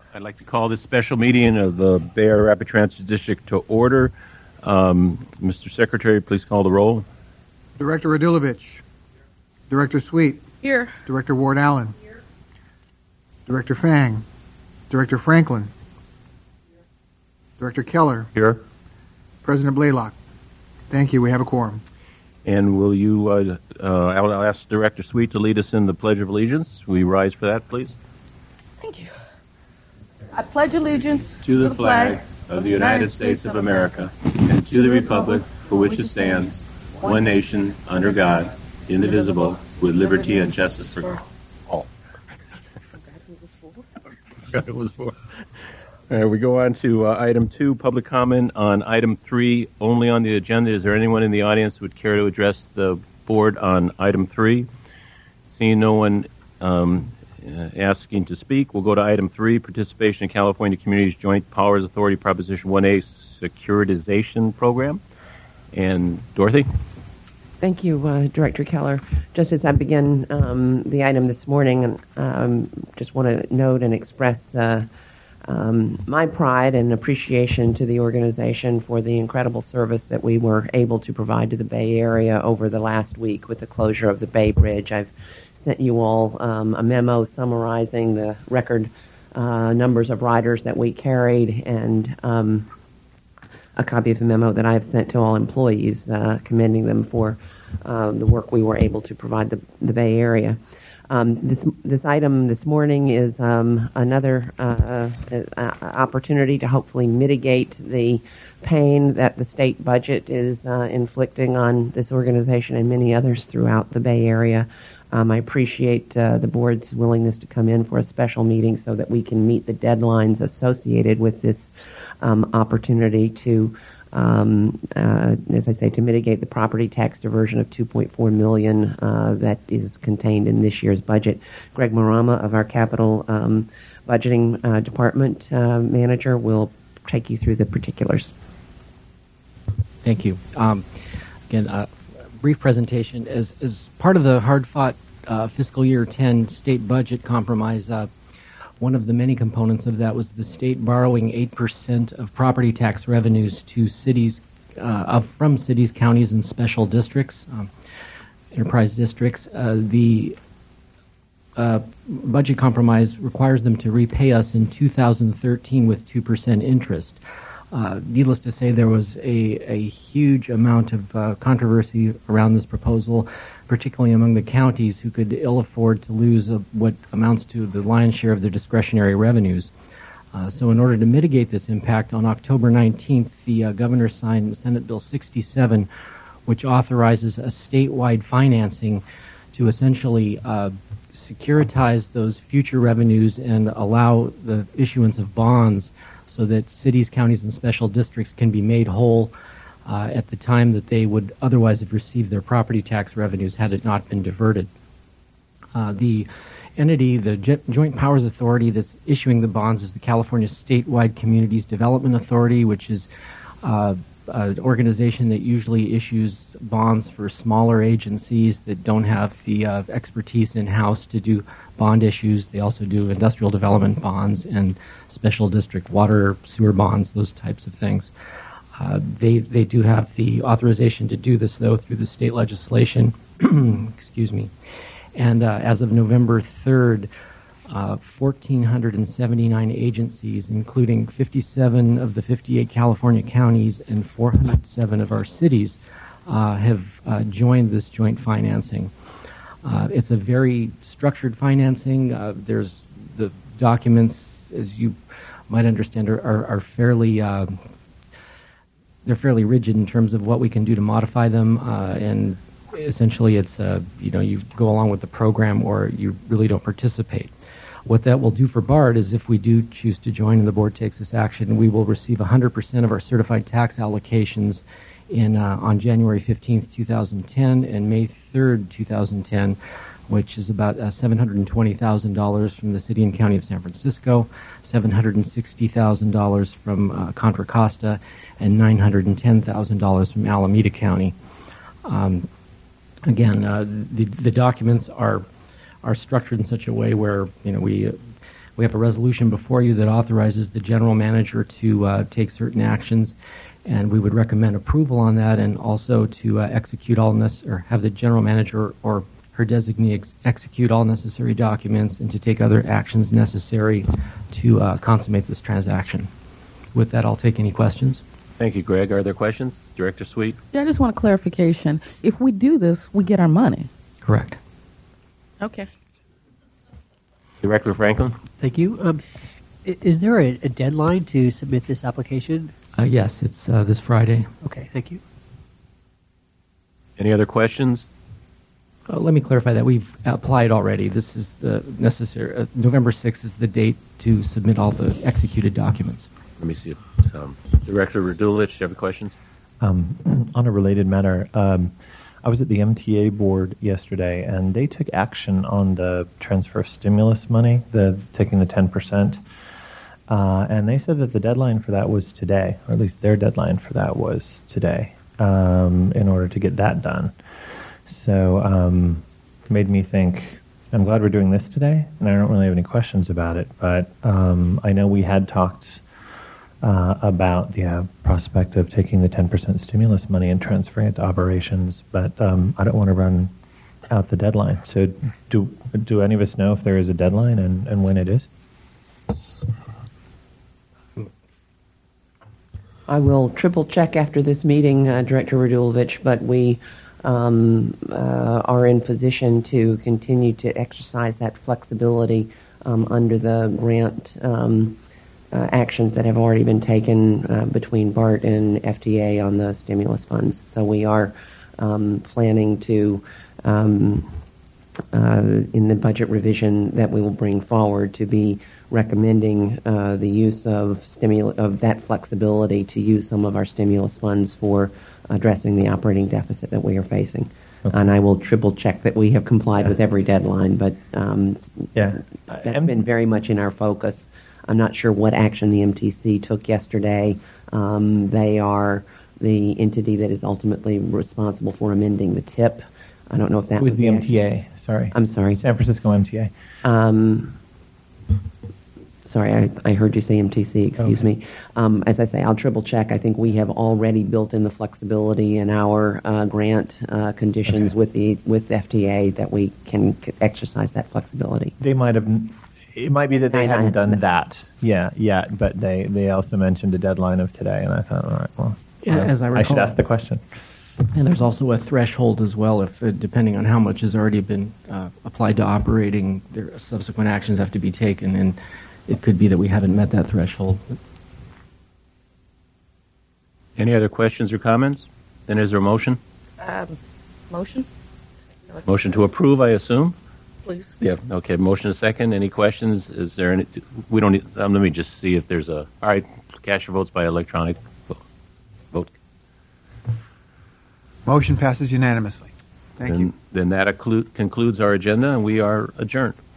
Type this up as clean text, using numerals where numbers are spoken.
I'd like to call this special meeting of the Bay Area Rapid Transit District to order. Mr. Secretary, please call the roll. Director Radulovich. Director Sweet. Here. Director Ward Allen. Here. Director Fang. Director Franklin. Here. Director Keller. Here. President Blaylock. Thank you. We have a quorum. And will you, I'll ask Director Sweet to lead us in the Pledge of Allegiance. Will you rise for that, please? Thank you. I pledge allegiance to the flag of the United States of America and to the republic for which it stands, one nation, under God, indivisible, with liberty and justice for all. It was four. We go on to item 2, public comment on item 3, only on the agenda. Is there anyone in the audience who would care to address the board on item 3? Seeing no one asking to speak, we'll go to item 3, participation in California Communities Joint Powers Authority Proposition 1A securitization program. And Dorothy? Thank you, Director Keller. Just as I begin the item this morning, just want to note and express my pride and appreciation to the organization for the incredible service that we were able to provide to the Bay Area over the last week with the closure of the Bay Bridge. I've sent you all a memo summarizing the record numbers of riders that we carried, and a copy of the memo that I've sent to all employees commending them for the work we were able to provide the Bay Area. This item this morning is another opportunity to hopefully mitigate the pain that the state budget is inflicting on this organization and many others throughout the Bay Area. I appreciate the board's willingness to come in for a special meeting so that we can meet the deadlines associated with this opportunity to, as I say, to mitigate the property tax diversion of $2.4 million that is contained in this year's budget. Greg Marama of our capital budgeting department manager will take you through the particulars. Thank you. Again, a brief presentation. As part of the hard-fought fiscal year 10 state budget compromise, one of the many components of that was the state borrowing 8% of property tax revenues to cities, from cities, counties, and special districts, enterprise districts. The budget compromise requires them to repay us in 2013 with 2% interest. Needless to say, there was a huge amount of controversy around this proposal, particularly among the counties who could ill afford to lose what amounts to the lion's share of their discretionary revenues. So in order to mitigate this impact, on October 19th, the governor signed Senate Bill 67, which authorizes a statewide financing to essentially securitize those future revenues and allow the issuance of bonds so that cities, counties, and special districts can be made whole at the time that they would otherwise have received their property tax revenues had it not been diverted. The entity, the Joint Powers Authority that's issuing the bonds, is the California Statewide Communities Development Authority, which is an organization that usually issues bonds for smaller agencies that don't have the expertise in-house to do bond issues. They also do industrial development bonds and special district water, sewer bonds, those types of things. They do have the authorization to do this, though, through the state legislation. Excuse me. And as of November 3rd, 1,479 agencies, including 57 of the 58 California counties and 407 of our cities, have joined this joint financing. It's a very structured financing. There's the documents, as you might understand, are fairly they're fairly rigid in terms of what we can do to modify them, and essentially it's you go along with the program or you really don't participate. What that will do for BART is if we do choose to join and the board takes this action, we will receive 100% of our certified tax allocations on January 15th, 2010 and May 3rd, 2010, which is about $720,000 from the city and county of San Francisco, $760,000 from Contra Costa, and $910,000 from Alameda County. Again, the documents are structured in such a way where we We have a resolution before you that authorizes the general manager to take certain actions, and we would recommend approval on that, and also to execute all or have the general manager or her designee execute all necessary documents and to take other actions necessary to consummate this transaction. With that, I'll take any questions. Thank you, Greg. Are there questions? Director Sweet? Yeah, I just want a clarification. If we do this, we get our money. Correct. Okay. Director Franklin? Thank you. Is there a deadline to submit this application? Yes, it's this Friday. Okay, thank you. Any other questions? Let me clarify that. We've applied already. This is the necessary. November 6th is the date to submit all the executed documents. Let me see if Director Radulovich, do you have any questions? On a related matter, I was at the MTA board yesterday, and they took action on the transfer of stimulus money, taking the 10%, and they said that the deadline for that was today, or at least their deadline for that was today, in order to get that done. So made me think, I'm glad we're doing this today, and I don't really have any questions about it, but I know we had talked about the prospect of taking the 10% stimulus money and transferring it to operations, but I don't want to run out the deadline. So do any of us know if there is a deadline and when it is? I will triple check after this meeting, Director Radulovich, but we are in position to continue to exercise that flexibility under the grant actions that have already been taken between BART and FTA on the stimulus funds. So we are planning to, in the budget revision that we will bring forward, to be recommending the use of that flexibility to use some of our stimulus funds for addressing the operating deficit that we are facing. Okay. And I will triple check that we have complied with every deadline, but that's been very much in our focus. I'm not sure what action the MTC took yesterday. They are the entity that is ultimately responsible for amending the TIP. I don't know if that was the MTA. Sorry. I'm sorry. San Francisco MTA. Sorry, I heard you say MTC. Excuse me. As I say, I'll triple check. I think we have already built in the flexibility in our grant conditions with FTA that we can exercise that flexibility. They might have. It might be that they hadn't done that yet, but they also mentioned a deadline of today, and I thought, all right, well, as I recall, I should ask the question. And there's also a threshold as well, if depending on how much has already been applied to operating, there subsequent actions have to be taken, and it could be that we haven't met that threshold. Any other questions or comments? Then is there a motion? Motion? Motion to approve, I assume? Please. Yeah, okay. Motion a second. Any questions? Is there any? We don't need, let me just see if there's a. All right, cast your votes by electronic vote. Motion passes unanimously. Thank you. Then that concludes our agenda, and we are adjourned.